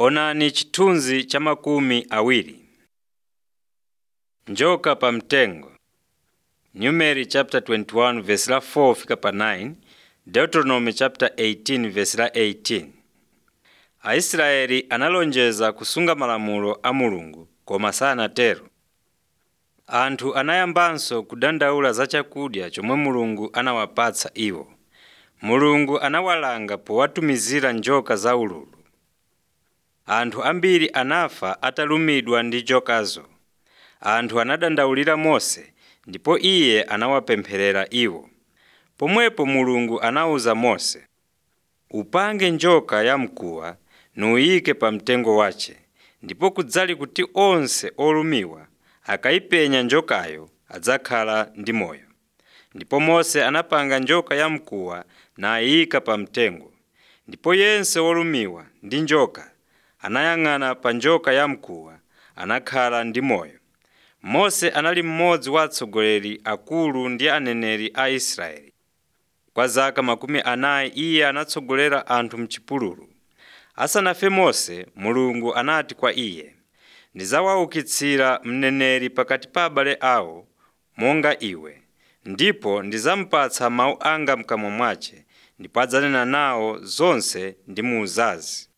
Onani chithunzi cha makumi awiri. Njoka pa mtengo. Numeri chapter 21 verse la 4 fika pa 9. Deuteronomy chapter 18 verse la 18. Aisraeli analonjeza kusunga malamulo a Mulungu koma sanatero. Anthu anayambanso kudandaula za chakudya chomwe Mulungu anawapatsa iwo. Mulungu anawalanga powatumizira njoka za ululu. Anthu ambiri anafa atalumidwa ndi njokazo. Anthu anadandaulira Mose ndipo iye anawapempherera iwo. Pomwepo Mulungu anawuza Mose, upange njoka yamkuwa nuyike pa mtengo wace, ndipo kudzali kuti onse olumiwa akayipenya njokayo adzakhala ndi moyo. Ndipo Mose anapanga njoka yamkuwa nayika pa mtengo, ndipo yense wolumiwa ndi njoka anayang'ana pa njoka yamkuwa anakhala ndi moyo. Mose anali mmodzi wa atsogoleri akulu ndi aneneri a Israeli. Kwa zaka 40 iye anatsogolera anthu m'chipululu. Asanafe Mose, Mulungu anati kwa iye, ndizawaukitsira mneneri pakati pa abale awo monga iwe, ndipo ndizamupatsa mawu anga m'kamwa mwace, ndipo adzanena nawo zonse ndi muuzazi.